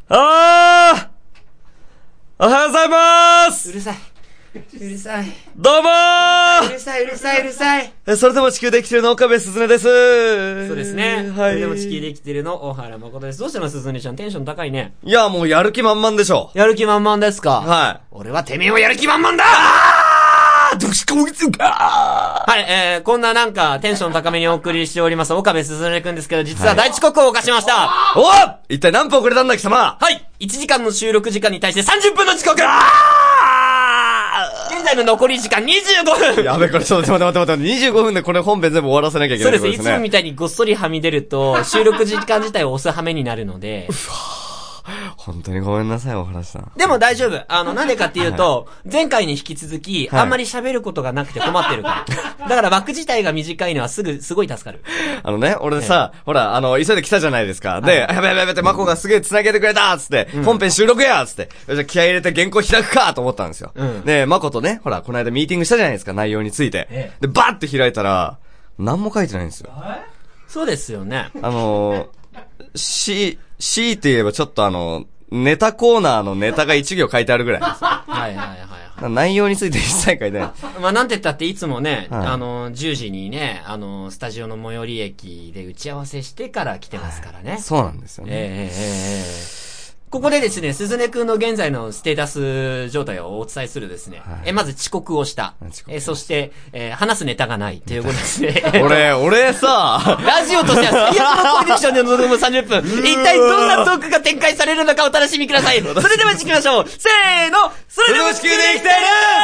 おはようございます。 うるさい。うるさい。 どうもー。 うるさい、うるさい、うるさい。 それでも地球で生きてるの岡部すずねです。 そうですね。 はい。 それでも地球で生きてるの大原誠です。どうしたのすずねちゃん、テンション高いね。 いや、もうやる気満々でしょ。 やる気満々ですか。 はい。 俺はてめえをやる気満々だどうしこいつかはい、こんななんかテンション高めにお送りしております岡部すずねくんですけど、実は大遅刻を犯しました。 お一体何分遅れたんだ貴様。 はい、1時間の収録時間に対して30分の遅刻。現在の残り時間25分。 やべ、これちょっと待って25分でこれ本編全部終わらせなきゃいけない。 そうですね。いつもみたいにごっそりはみ出ると、収録時間自体を押すはめになるので。 本当にごめんなさい、お話さん。 でも大丈夫。なんでかっていうと、前回に引き続き、あんまり喋ることがなくて困ってるから。だから枠自体が短いのはすごい助かる。 俺さ、ほら、急いで来たじゃないですか。で、やべってマコがすげえ繋げてくれたつって、本編収録やつって、じゃあ気合い入れて原稿開くかと思ったんですよ。で、マコとね、ほら、この間ミーティングしたじゃないですか、内容について。で、バーって開いたら、何も書いてないんですよ。 そうですよね。 C って言えばちょっとネタコーナーのネタが1行書いてあるぐらいです。 はい。 内容について一切書いてない。 まあ、なんて言ったっていつもね、10時にね、スタジオの最寄り駅で打ち合わせしてから来てますからね。 そうなんですよね。 ここでですね、すずねくんの現在のステータス状態をお伝えするですね。まず遅刻をした。そして、話すネタがないということですね。 俺さ、 ラジオとしては最悪のコンディションで臨む30分。一体どんなトークが展開されるのかお楽しみください。それでは行きましょう。せーの、それでも地球で生きている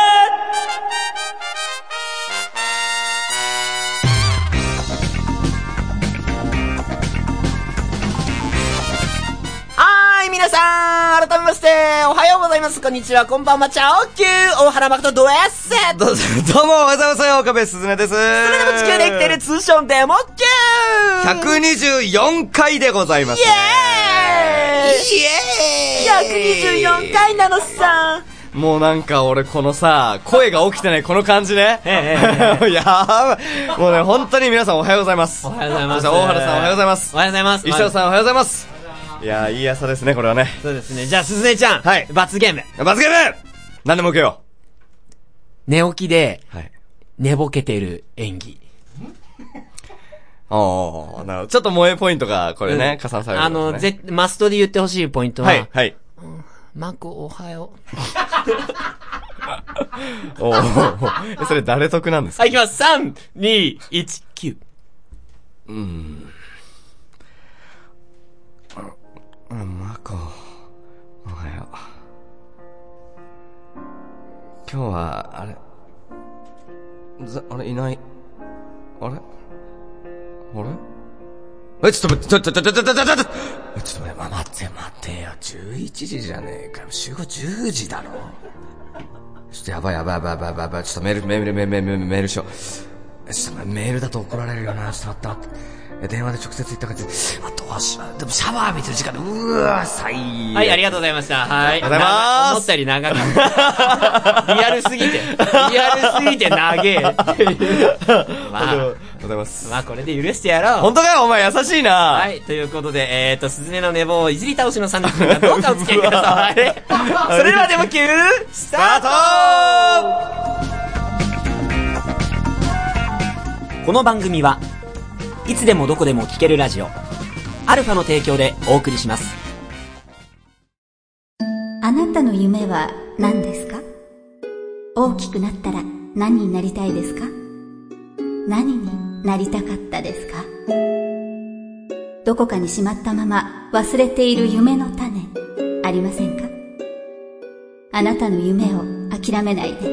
皆さん、改めまして、おはようございます。こんにちは、こんばんは、チャオキュー、大原誠ドエッセどうも、おはようございます。岡部すずねです。それでも地球で生きている通称デモキュー124回でございます。 イエーイ !124 回なのさ。 もうなんか俺このさ、声が起きてないこの感じね。やばい。もうね、本当に皆さんおはようございます。 おはようございます。 大原さんおはようございます。 おはようございます。 石田さんおはようございます。いやー、いい朝ですね、これはね。 そうですね。じゃあ、すずねちゃん。 はい。 罰ゲーム。 何でも受けよう。寝起きで、 はい。 寝ぼけてる演技。 なるほど。ちょっと萌えポイントが、これね、加算される、ね。 マストで言ってほしいポイントは、 はい。 マコ、おはよう。それ誰得なんですか？ はい、いきます。3、2、1、9。 マコ、おはよう。今日は、あれいない。あれちょっと待って、待てよ、11時じゃねえかよ、集合10時だろ。ちょっとやばい、ちょっとメールしよう。ちょっとメールだと怒られるよな、ちょっと待って。電話で直接言った感じで、でもシャワー浴びてる時間で、最悪。 はい、ありがとうございました。はい。 ありがとうございます。 思ったより長かった。リアルすぎて長えっていう。 まあ、ありがとうございます。 まあ、これで許してやろう。 本当かよ、お前優しいな。 はい、ということで、すずねの寝坊をいじり倒しの30分間、どうかお付き合いください。それではデモ級、スタート！この番組はいつでもどこでも聴けるラジオアルファの提供でお送りします。 あなたの夢は何ですか？大きくなったら何になりたいですか？何になりたかったですか？どこかにしまったまま忘れている夢の種ありませんか？あなたの夢を諦めないで。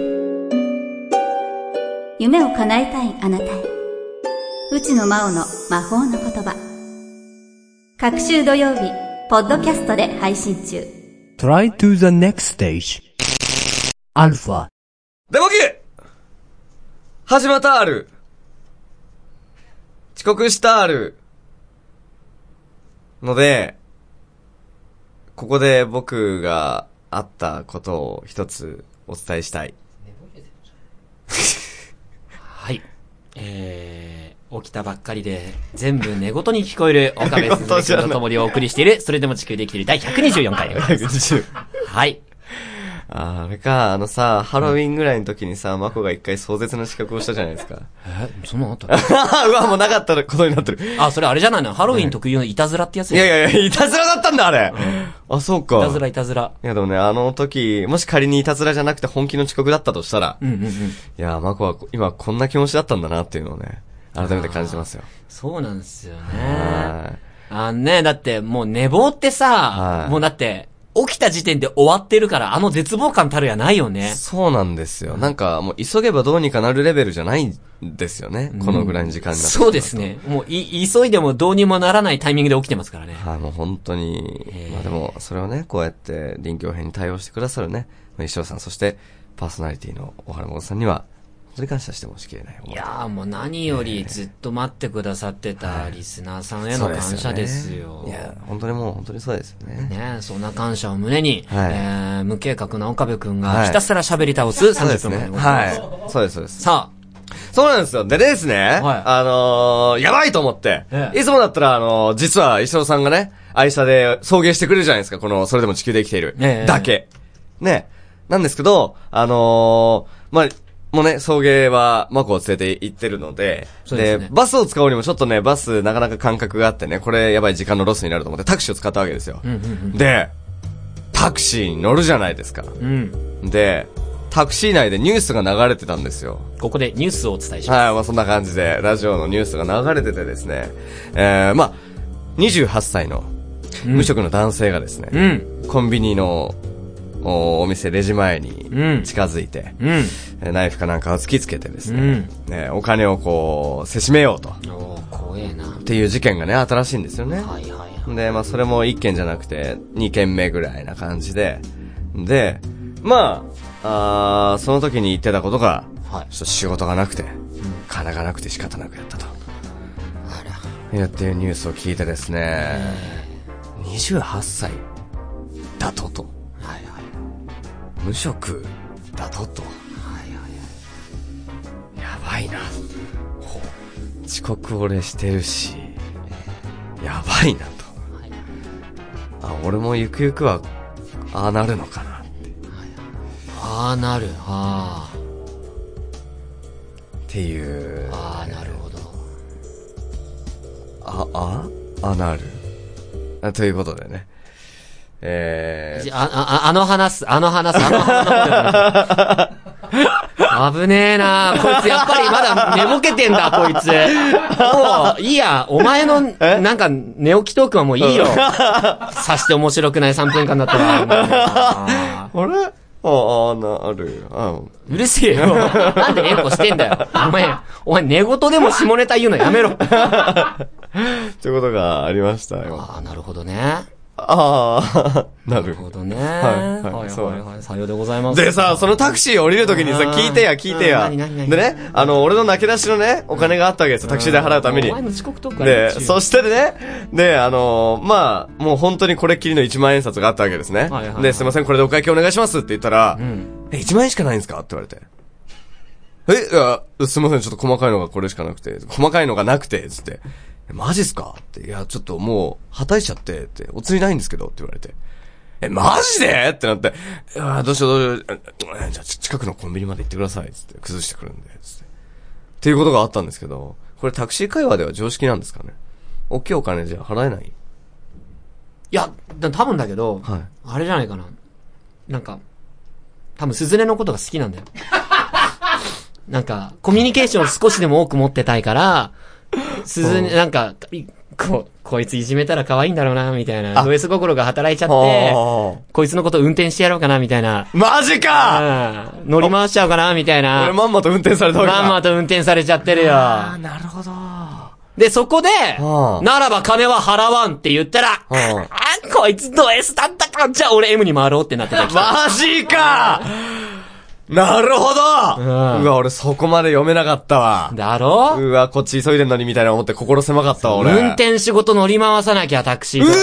夢を叶えたいあなたへ、内野真央の魔法の言葉。各週土曜日ポッドキャストで配信中。 Try to the next stage アルファデモキ始まったある、遅刻したあるので、ここで僕があったことを一つお伝えしたい。 はい。 起きたばっかりで、全部寝言に聞こえる岡部鈴木君とともにお送りしている、それでも地球で生きている第124回でございます。はい。 あれか、ハロウィンぐらいの時にさ、マコが一回壮絶な資格をしたじゃないですか。 そんなのあったうわ、もうなかったことになってる。 あ、それあれじゃないの？ハロウィン特有のいたずらってやついや、いたずらだったんだ、あれ。あ、そうか。 いたずら。 いや、でもね、あの時、もし仮にいたずらじゃなくて本気の遅刻だったとしたら、いや、マコは今こんな気持ちだったんだなっていうのをね、改めて感じてますよ。 そうなんですよね。だってもう寝坊ってさ、もうだって、起きた時点で終わってるから、絶望感たるやないよね。 そうなんですよ。なんか、もう急げばどうにかなるレベルじゃないんですよね。このぐらいの時間になって。 そうですね。もう急いでもどうにもならないタイミングで起きてますからね。 もう本当に。まあでも、それをね、こうやって臨機応変に対応してくださるね、石尾さん、そしてパーソナリティの小原誠さんには、本当に感謝してもしきれない。 いやーもう何よりずっと待ってくださってたリスナーさんへの感謝ですよ。 いや、本当にそうですよね。 ね、そんな感謝を胸に、無計画な岡部くんがひたすら喋り倒す30分でございます。 そうです。 さあ。 そうなんですよ。でですね、やばいと思って、いつもだったら実は石尾さんがね、愛車で送迎してくれるじゃないですか、それでも地球で生きている。だけ。ね。なんですけど、もうね、送迎は、マコを連れて行ってるので、で、バスを使うにもちょっとね、バスなかなか感覚があってね、これやばい時間のロスになると思ってタクシーを使ったわけですよ。で、タクシーに乗るじゃないですか。で、タクシー内でニュースが流れてたんですよ。 ここでニュースをお伝えします。 そんな感じで、ラジオのニュースが流れててですね、28歳の無職の男性がですね、コンビニのお店レジ前に近づいて、ナイフかなんかを突きつけてですね、お金をこう、せしめようと。 怖えな。 っていう事件がね、あったらしいんですよね。で、それも1件じゃなくて、2件目ぐらいな感じで、で、その時に言ってたことが、ちょっと仕事がなくて、金がなくて仕方なくやったと。っていうニュースを聞いてですね、28歳だと。無職だと。やばいな。遅刻俺してるし、やばいなと。俺もゆくゆくは、ああなるのかなって。 ああなる。 っていう。 なるほど。なる。ということでね。 あの話危ねえなこいつやっぱりまだ寝ぼけてんだ、こいつ。もう、いいや、お前の、なんか、寝起きトークはもういいよ。さして面白くない3分間だったら。 あれなる。 うるせえよ。なんで連呼してんだよ。お前寝言でも下ネタ言うのやめろ。 ということがありましたよ。 なるほどね。 なるほどね。はい。さようでございます。 でさ、そのタクシー降りるときにさ、聞いてや。でね、俺の泣き出しのね、お金があったわけですよ。タクシー代払うために。で、そしてね、もう本当にこれっきりの1万円札があったわけですね。で、すいません、これでお会計お願いしますって言ったら、1万円しかないんですかって言われて。すいません、ちょっと細かいのがこれしかなくて、つって。マジっすかって、いや、ちょっともう、はたいちゃって、って、お釣りないんですけど、って言われて。マジでってなって、どうしよう。じゃあ、近くのコンビニまで行ってください、つって、崩してくるんで、つって。っていうことがあったんですけど、これタクシー会話では常識なんですかね？大きいお金じゃ払えない？いや、多分だけど、あれじゃないかな。なんか、多分、鈴音のことが好きなんだよ。なんか、コミュニケーションを少しでも多く持ってたいから、なんか、こいついじめたら可愛いんだろうな、みたいな。ド S 心が働いちゃって、こいつのこと運転してやろうかな、みたいな。 マジか乗り回しちゃうかな、みたいな。 俺まんまと運転されたわけだ。 まんまと運転されちゃってるよ。 なるほど。 で、そこで、ならば金は払わんって言ったら、こいつド S だったか、じゃあ俺 M に回ろうってなってた。 マジかなるほど、うわ、俺そこまで読めなかったわ。 だろ？ うわ、こっち急いでんのにみたいな思って心狭かったわ、俺。 運転仕事乗り回さなきゃ、タクシー。 うわ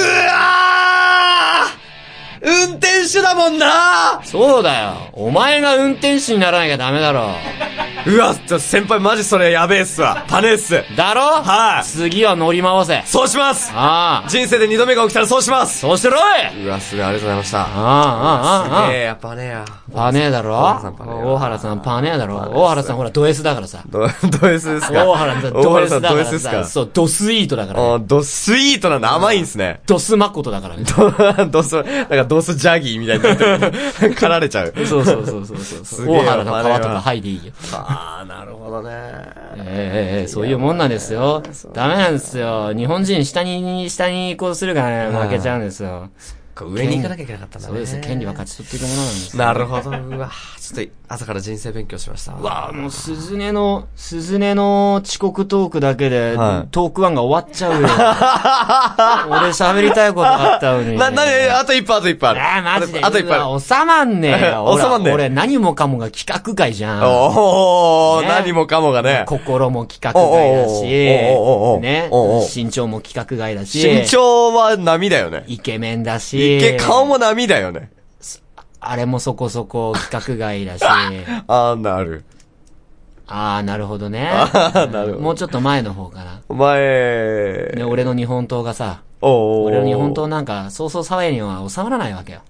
ー！運転手だもんな！ そうだよ。お前が運転手にならなきゃダメだろ。 うわ、先輩マジそれやべえっすわ。パネっす。 だろ？ はい。 次は乗り回せ。 そうします。 ああ。 人生で2度目が起きたらそうします。 そうしてろい。 うわ、すげえ、ありがとうございました。 ああ。 すげえや、パネや。 パネだろ？大原さんパネだろ？大原さんほらド S だからさ。 ド S ですか？ 大原さんド S だからド S ですか？ そう、ドスイートだからね。 ドスイートなんだ。甘いんすね。 ドスマコトだからね。 ドス、なんかドスジャギーみたいになってる。狩られちゃう。 そう。大原の皮とか剥いでいいよ。 ああ、なるほどね。 そういうもんなんですよ。ダメなんですよ。日本人下にこうするからね、負けちゃうんですよ。 上に行かなきゃいけなかったんだね。 そうです。権利は勝ち取っていくものなんです。 なるほど。うわ、ちょっと朝から人生勉強しました。 うわ、もう鈴音の遅刻トークだけで、トーク1が終わっちゃうよ。俺喋りたいことあったのに。 あと一歩ある。 マジで。 あと一歩収まんねえよ。 収まんねえ。 俺何もかもが企画外じゃん。 何もかもがね。 心も企画外だし、ね。身長も規格外だし。 身長は波だよね。 イケメンだし。 顔も波だよね。 あれもそこそこ規格外だし。 なるほどね。 なるほど。 もうちょっと前の方かな。 ね、 俺の日本刀がさ、俺の日本刀なんか、そうそう鞘には収まらないわけよ。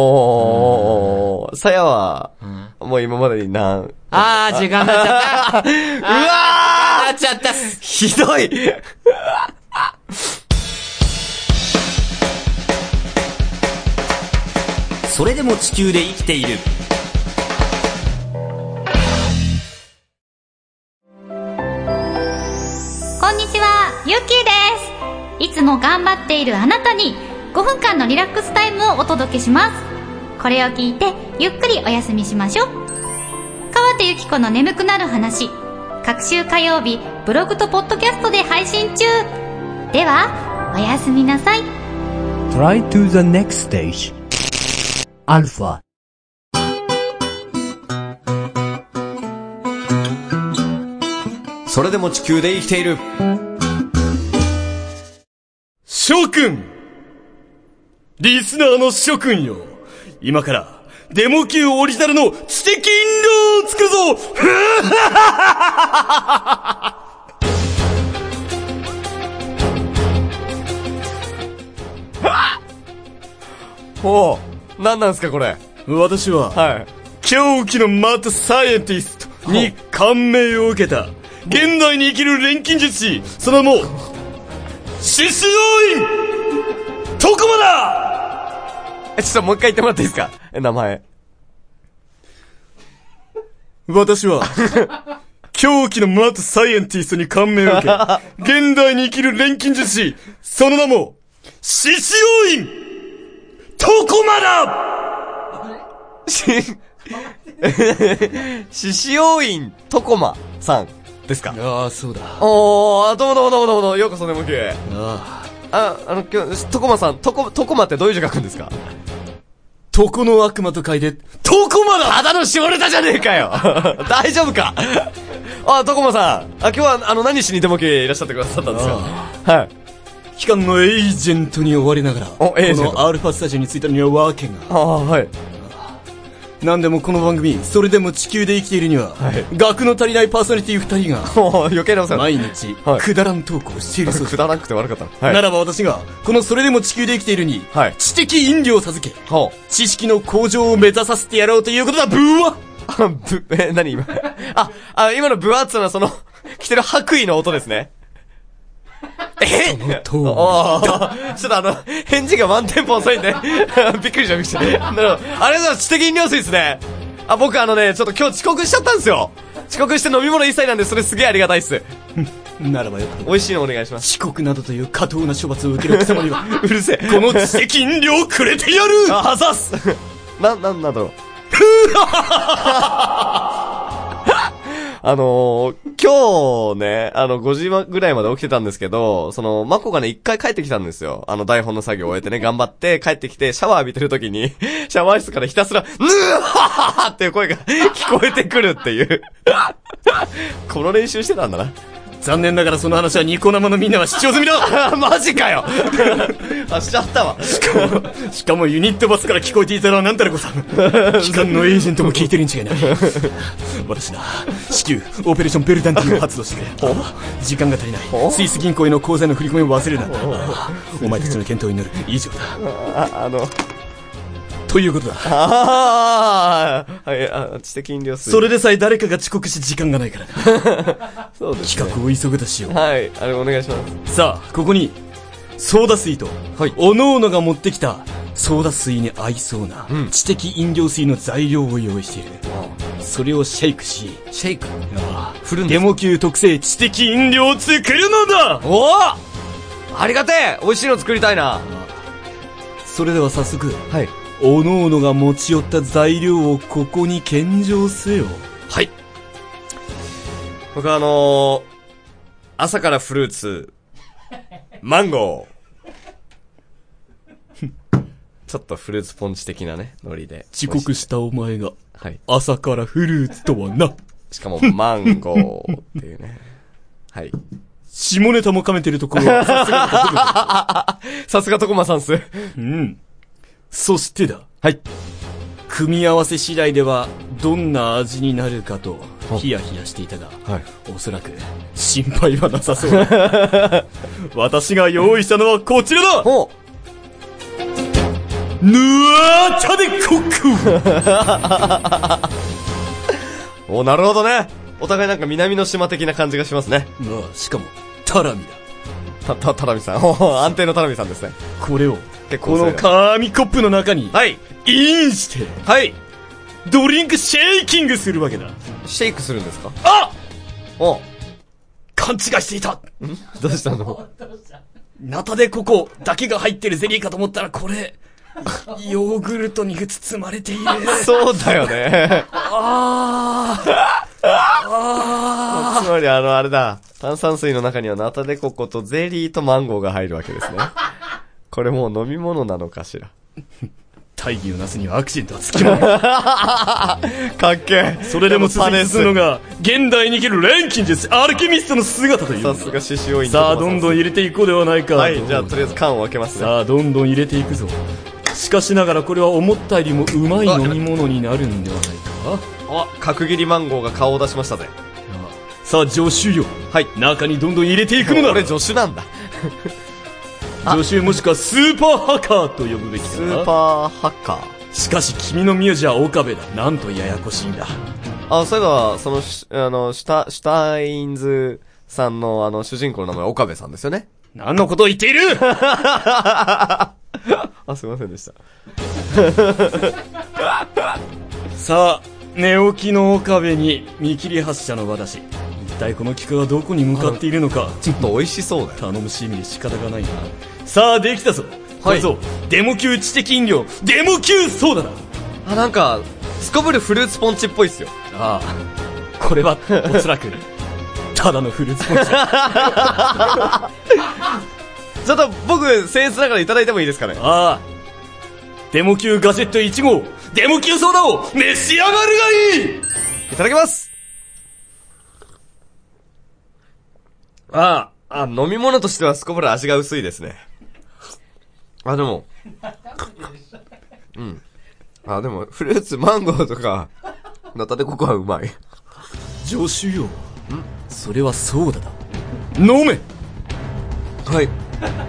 鞘は、もう今までに時間になっちゃった。うわなっちゃった。 ひどい。 それでも地球で生きている。 こんにちは、ゆっきーです。いつも頑張っているあなたに5分間のリラックスタイムをお届けします。これを聞いてゆっくりお休みしましょう。川手ゆき子の眠くなる話、各週火曜日ブログとポッドキャストで配信中。ではおやすみなさい。 Try to the next stage. Alpha。 それでも地球で生きている。 諸君、リスナーの諸君よ、今からデモ級オリジナルの知的飲料を作るぞ。 おう、何なんすかこれ。 私は、狂気のマッドサイエンティストに感銘を受けた現代に生きる錬金術師、その名も獅子王院徳間だ。 ちょっともう一回言ってもらっていいですか、名前。 私は狂気のマッドサイエンティストに感銘を受け現代に生きる錬金術師、その名も獅子王院徳間だ。 獅子王院徳間さんですか。 ああ、そうだ。 どうも、ようこそデモ級へ。今日、徳間さん、徳間ってどういう字書くんですか。 徳の悪魔と書いて、徳間だ。 ただの下ネタじゃねえかよ。大丈夫か。徳間さん、今日は何しにデモ級へいらっしゃってくださったんですか。はい。 機関のエージェントに追われながら、このアルファスタジオに着いたのには訳が。 はい。 なんでもこの番組、それでも地球で生きているには、学の足りないパーソナリティ2人が、 余計なお世話。 毎日、くだらんトークをしているそうです。 くだらなくて悪かった。 ならば私が、このそれでも地球で生きているに、知的飲料を授け、知識の向上を目指させてやろうということだ、ブーワ。 何今。今のブワーっつうのはその、着てる白衣の音ですね。ちょっと返事がワンテンポ遅いんで、びっくりしました。なるほど。ありがとうございます。知的飲料水ですね。僕ちょっと今日遅刻しちゃったんですよ。遅刻して飲み物一切なんで、それすげえありがたいっす。 ならばよく。 美味しいのお願いします。 遅刻などという過当な処罰を受ける貴様には、 うるせえ。 この知的飲料をくれてやる。 あざっす。なんだろう。今日ね、5時ぐらいまで起きてたんですけど、マコがね、一回帰ってきたんですよ。台本の作業を終えてね、頑張って帰ってきて、シャワー浴びてる時に、シャワー室からひたすら、ぬーはははっていう声が聞こえてくるっていう。この練習してたんだな。 残念ながらその話はニコ生のみんなは視聴済みだマジかよあ、しちゃったわ。 しかもユニットバスから聞こえていたのはなんたらこさん。機関のエージェントも聞いてるに違いない。私だ、至急オペレーションベルダンティを発動してくれ。時間が足りない。スイス銀行への口座の振り込みを忘れるな。お前たちの検討に乗る。以上だ。ということだ。 はい、知的飲料水。 それでさえ誰かが遅刻し時間がないからな。 そうですね。 企画を急ぐとしよう。 はい、お願いします。 さあ、ここに、ソーダ水と、 はい、 おのおのが持ってきた、ソーダ水に合いそうな、知的飲料水の材料を用意している。それをシェイクし、 シェイク？ 振るんです。デモ級特製知的飲料を作るのだ。 おぉ、ありがてえ。美味しいの作りたいな。 それでは早速、 はい、 おのおのが持ち寄った材料をここに献上せよ。 はい。僕朝からフルーツ、マンゴー。ちょっとフルーツポンチ的なね、ノリで。 遅刻したお前が、 はい。 朝からフルーツとはな。 しかもマンゴーっていうね。はい。 下ネタも噛めてるところは、 さすがトコマさんっす。 うん。そしてだ。 はい。 組み合わせ次第ではどんな味になるかとヒヤヒヤしていたが、 はい、 おそらく心配はなさそうだ。私が用意したのはこちらだ。 ほう。 ヌアータデコック。お、なるほどね。お互いなんか南の島的な感じがしますね。 しかもタラミだ。 タラミさん。安定のタラミさんですね。 これをこの紙コップの中に、 はい、 インして、 はい、 ドリンクシェイキングするわけだ。 シェイクするんですか？ あ！ お、 勘違いしていた。 どうしたの？ ナタデココだけが入ってるゼリーかと思ったらこれ、ヨーグルトに包まれている。 そうだよね。つまりあれだ。炭酸水の中にはナタデココとゼリーとマンゴーが入るわけですね。これもう飲み物なのかしら。 大義のなすにはアクシデントはつきもの。 かっけえ。 それでも続くのが現代に生きる錬金術アルケミストの姿という。 さすが獅子王院。 さあどんどん入れていこうではないか。 はい、じゃあとりあえず缶を開けますね。 さあどんどん入れていくぞ。しかしながらこれは思ったよりもうまい飲み物になるんではないか。 角切りマンゴーが顔を出しましたぜ。 さあ助手よ。はい、中にどんどん入れていくのだ。 これ助手なんだ。 助手もしくはスーパーハッカーと呼ぶべきかな。 スーパーハッカー。 しかし君の名字は岡部だ。なんとややこしいんだ。 そういえばシュタインズさんの主人公の名前は岡部さんですよね。 何のことを言っている。 すいませんでした。 さあ寝起きの岡部に見切り発車の私、一体この企画はどこに向かっているのか。 ちょっと美味しそうだよ。 頼もしい意味で仕方がないな。さあできたぞ。はい、デモ級知的飲料デモ級ソーダだ。 なんかすこぶるフルーツポンチっぽいっすよ。 これはおそらくただのフルーツポンチだ。 ちょっと僕僭越ながらいただいてもいいですかね。 デモ級ガジェット1号デモ級ソーダを召し上がるがいい。 いただきます。飲み物としてはすこぶる味が薄いですね。でもでもフルーツマンゴーとかナタデココはうまい。 助手よ。それはソーダだ。飲め。 はい。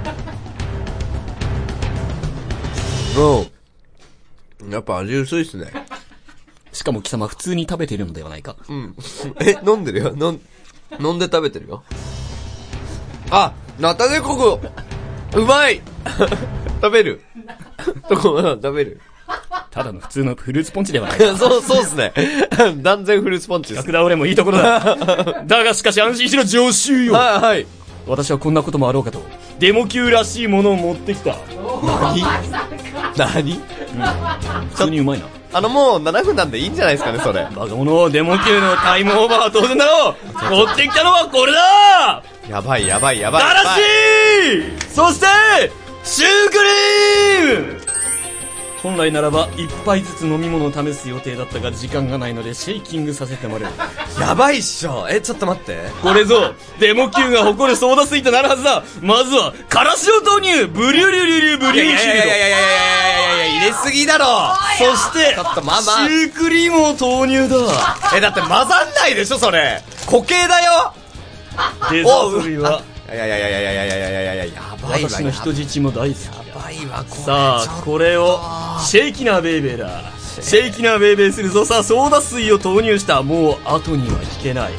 やっぱ味薄いっすね。 しかも貴様普通に食べてるのではないか。 飲んでるよ。飲んで食べてるよ。ナタデココうまい。食べる。食べる。 ただの普通のフルーツポンチではないか。 そうっすね。断然フルーツポンチです。 逆倒れもいいところだ。だがしかし安心しろ助手よ。 はい。 私はこんなこともあろうかとデモ級らしいものを持ってきた。 何？ 普通にうまいな。 もう7分なんでいいんじゃないですかね、それ。 バカ者、デモ級のタイムオーバーは当然だろう。持ってきたのはこれだ。 やばい。 だらしい。そしてシュークリーム。 本来ならば一杯ずつ飲み物を試す予定だったが時間がないのでシェイキングさせてもらう。 やばいっしょ。ちょっと待って。 これぞデモ級が誇るソーダ水となるはずだ。まずはからしを投入。ブリュリュリュリュブリュリュリュ。 いや入れすぎだろ。 そしてちょっとシュークリームを投入だ。 だって混ざんないでしょそれ。固形だよ。 デザート類はやばいわ。 私の人質も大好き。 やばいわこれ。 さあこれをシェイキナーベイベーだ。シェイキナーベイベーするぞ。さあソーダ水を投入した。もう後には引けない。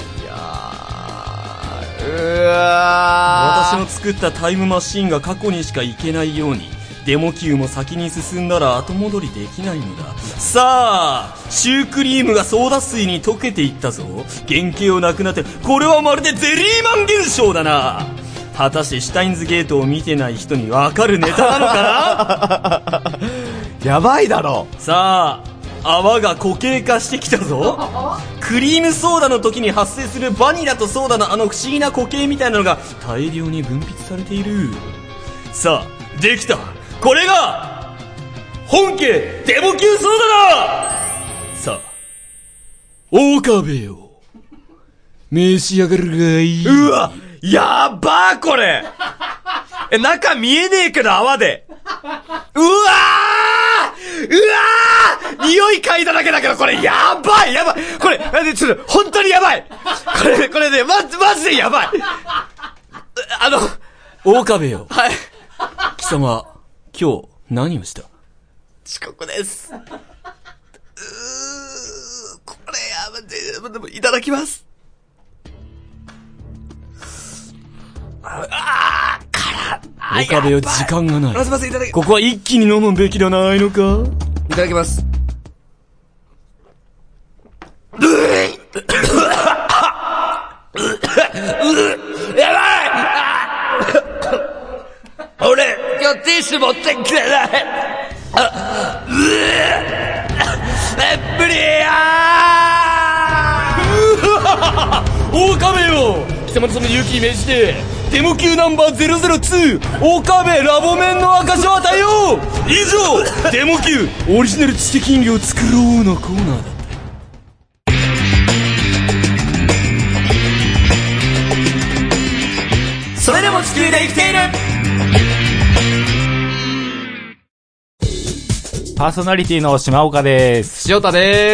うわ私の作ったタイムマシーンが過去にしか行けないように、デモ級も先に進んだら後戻りできないのだ。さあシュークリームがソーダ水に溶けていったぞ。原型をなくなって、これはまるでゼリーマン現象だな。果たしてシュタインズゲートを見てない人に分かるネタなのかなやばいだろ。 さあ泡が固形化してきたぞ。クリームソーダの時に発生するバニラとソーダの不思議な固形みたいなのが大量に分泌されている。さあできた。これが本家デモ級ソーダだ。さあ岡部よ召し上がるがいい。 うわやばーこれ。中見えねえけど泡で。うわー匂い嗅いだだけだけどこれやばいこれちょっと本当にやばい。これねマジでやばい。 岡部よ。 はい。 貴様今日何をした？ 遅刻です。これでもいただきます。 岡部よ時間がない。 すいませんいただき。 ここは一気に飲むべきではないのか？ いただきます。やばい。俺今日ティッシュ持ってくれない。無理やー。岡部よ貴様のその勇気に命じてデモ級ナンバー002岡部ラボメンの証を与えよう。以上デモ級オリジナル知的飲料作ろうのコーナーだった。それでも地球で生きている。 パーソナリティの島岡です。 塩田です。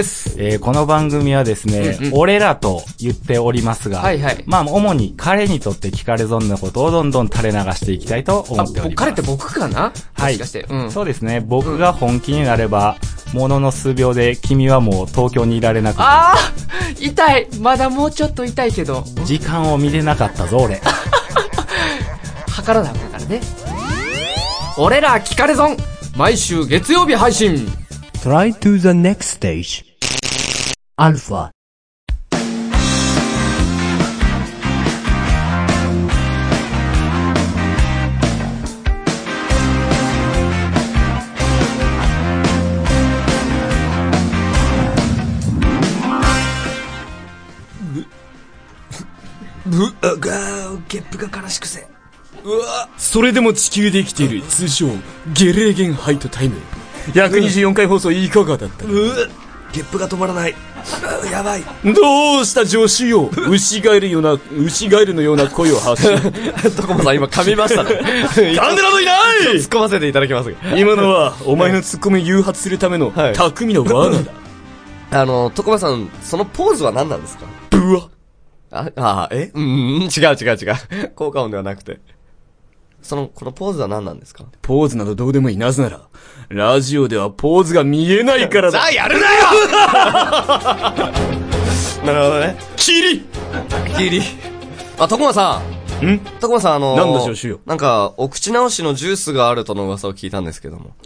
この番組はですね、俺らと言っておりますが、 はいはい。 まあ主に彼にとって聞かれ損なことをどんどん垂れ流していきたいと思っております。 彼って僕かな？ はい。 もしかして。 そうですね。僕が本気になれば、ものの数秒で君はもう東京にいられなくなる。 痛い。まだもうちょっと痛いけど。 時間を見れなかったぞ、俺。 測らなあかんからね。俺ら聞かれ損。毎週月曜日配信。 Try to the next stage. Alpha. ゲップが悲しくせ。 それでも地球で生きている通称ゲレーゲンハイトタイム124回放送いかがだった？ ゲップが止まらない。やばい。 どうした助手よ。牛ガエルのような声を発しトコマさん今噛みましたね。 噛んでなどいない。 突っ込ませていただきます。 今のはお前のツッコミを誘発するための巧みな罠だ。 トコマさんそのポーズは何なんですか？ ブワ。 違う。効果音ではなくて。このポーズは何なんですか？ ポーズなどどうでもいい。なぜなら、ラジオではポーズが見えないからだ。 じゃあやるなよなるほどね。 キリトコマさん。トコマさんなんだ助手よ。 なんか、お口直しのジュースがあるとの噂を聞いたんですけども。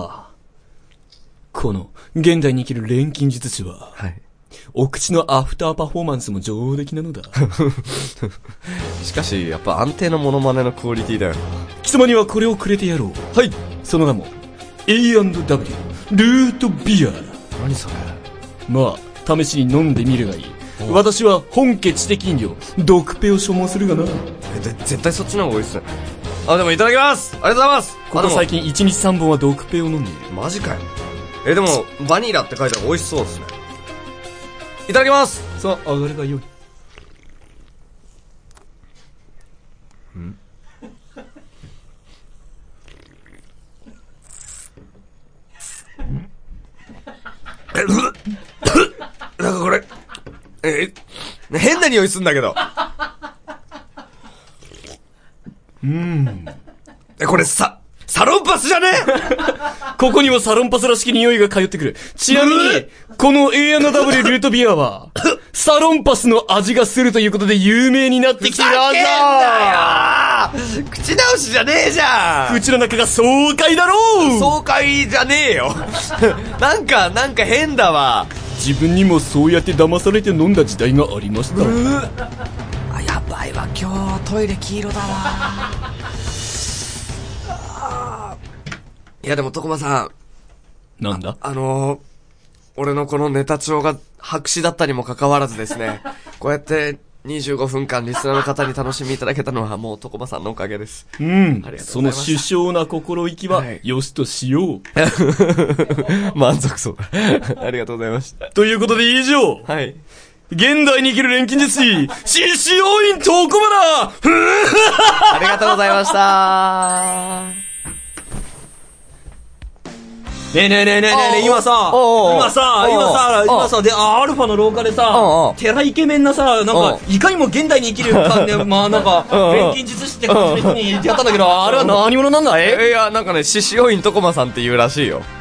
この、現代に生きる錬金術師は、 はい。 お口のアフターパフォーマンスも上出来なのだ。 しかし、やっぱ安定のモノマネのクオリティだよ。 貴様にはこれをくれてやろう。はい。その名も、A&W、ルートビアだ。 何それ？ まあ、試しに飲んでみるがいい。私は本家知的飲料、毒ペを所望するがな。 絶対そっちの方が多いっすね。 あ、でもいただきます。ありがとうございます。 ここ最近1日3本はドクペを飲んでいる。 マジかよ。でも、バニラって書いてある美味しそうですね。いただきます。 さあ、上がれがよい。 なんかこれ、変な匂いすんだけど。これサロンパスじゃねここにもサロンパスらしき匂いが通ってくる。ちなみに、この A&W ルートビアは、サロンパスの味がするということで有名になってきているはずだよ。口直しじゃねえじゃん。 口の中が爽快だろう。 爽快じゃねえよ。なんか変だわ。 自分にもそうやって騙されて飲んだ時代がありました。 あ、やばいわ、今日トイレ黄色だわ。いやでも徳間さん。 なんだ？ 俺のこのネタ帳が白紙だったにもかかわらずですね、こうやって25分間リスナーの方に楽しみいただけたのはもう徳間さんのおかげです。 うん。その首相な心意気は、よしとしよう。 満足そうだ。ありがとうございました。 ということで以上。 はい。 現代に生きる錬金術師、獅子王院徳間だ。 ありがとうございました。 ねえ、今さ、で、アルファの廊下でさ、テライケメンなさ、なんか、いかにも現代に生きる感じで、まあなんか、錬金術師って感じにやったんだけど、あれは何者なんだい？ いや、なんかね、獅子王院徳間さんって言うらしいよ。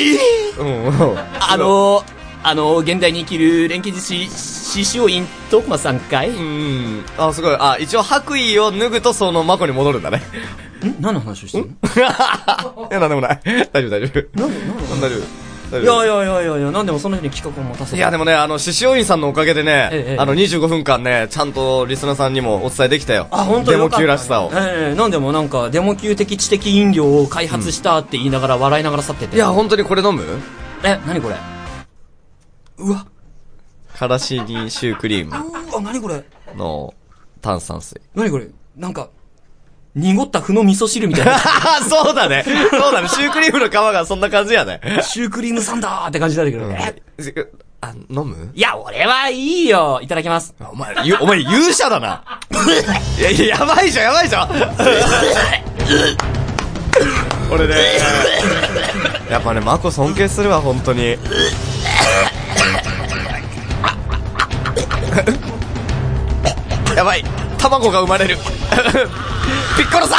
現代に生きる錬金術師、獅子王院徳間さんかい？ あ、すごい。あ、一応白衣を脱ぐとそのマコに戻るんだね。 何の話をしてるの？ いや、なんでもない。大丈夫。大丈夫。 いや、なんでもそんな風に企画を持たせて。 いや、でもね、獅子王院さんのおかげでね、25分間ね、ちゃんとリスナーさんにもお伝えできたよ。 あ、本当にデモ級らしさを。 なんでもなんか、デモ級的知的飲料を開発したって言いながら笑いながら去ってて。 いや、本当にこれ飲む？ 何これ？うわ。 からしにシュークリーム。 うわ、何これ？ の炭酸水。 何これ？なんか、濁った麩の味噌汁みたいな。 そうだね。シュークリームの皮がそんな感じやね。 シュークリームサンダーって感じなんだけどね。 飲む？いや、俺はいいよ。いただきます。 お前勇者だな。いや、やばいじゃん。俺ね、やっぱね、マコ尊敬するわ、本当に。やばい、卵が生まれる。ピッコロさ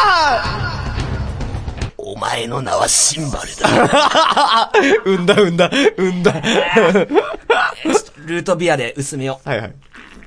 ーん！お前の名はシンバルだ。 産んだ。 ルートビアで薄めよう。 はい。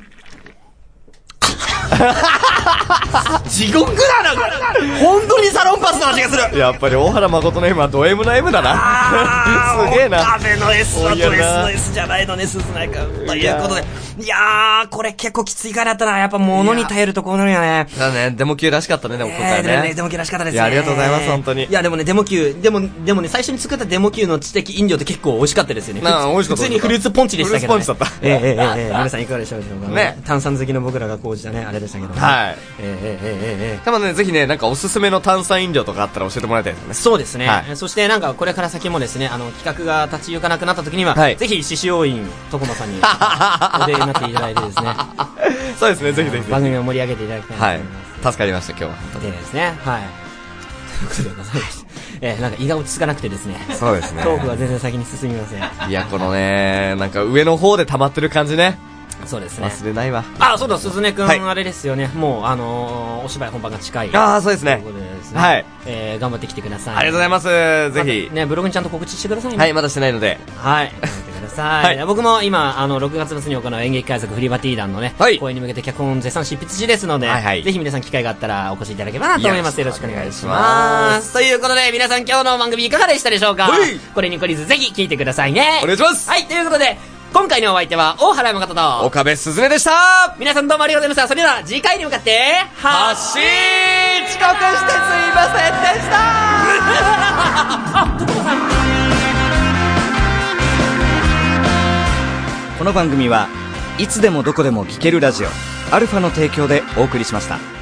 地獄だな、これ。本当にサロンパスの味がする。 やっぱり大原誠の M はド M の M だな。すげえな。 カフェの S はド S の S じゃないのね、すずないか。ということで。いやー、これ結構きつい回だったな。やっぱ物に耐えるとこうなるよね。 だね、デモ級らしかったね、でも今回ね。 デモ級らしかったですね。 いや、ありがとうございます、本当に。 いや、でもね、デモ級、でもね、最初に作ったデモ級の知的飲料って結構美味しかったですよね。 美味しかった。 普通にフルーツポンチでしたけどね。 フルーツポンチだった。 皆さんいかがでしょうかね。炭酸好きの僕らが講じたね、あれでしたけど。 はい。たまね、ぜひね、なんかおすすめの炭酸飲料とかあったら教えてもらいたいですね。 そうですね。そしてなんかこれから先もですね、企画が立ち行かなくなった時には、ぜひ獅子王院徳間さんにお出になっていただいてですね。 そうですね、ぜひ番組を盛り上げていただきたいと思います。 助かりました、今日は。 でですね、はい。ということでございまして。なんか胃が落ち着かなくてですね。 そうですね。 トークは全然先に進みません。 いや、このね、なんか上の方で溜まってる感じね。 そうですね。 忘れないわ。 あ、そうだ、鈴音くん、あれですよね。もう、お芝居本番が近い。 ああ、そうですね。 ということでですね。 はい。 頑張ってきてください。 ありがとうございます。ぜひ。 ね、ブログにちゃんと告知してくださいね。 はい、まだしてないので。 はい。頑張ってください。僕も今、6月末に行う演劇海賊フリバティ団のね、公演に向けて脚本絶賛執筆中ですので、ぜひ皆さん機会があったらお越しいただければなと思います。よろしくお願いします。ということで、皆さん今日の番組いかがでしたでしょうか？これに懲りずぜひ聞いてくださいね。 お願いします。 はい、ということで、今回のお相手は大原誠と岡部すずねでした。 皆さんどうもありがとうございました。それでは次回に向かって発進。遅刻してすいませんでした。 この番組はいつでもどこでも聴けるラジオアルファの提供でお送りしました。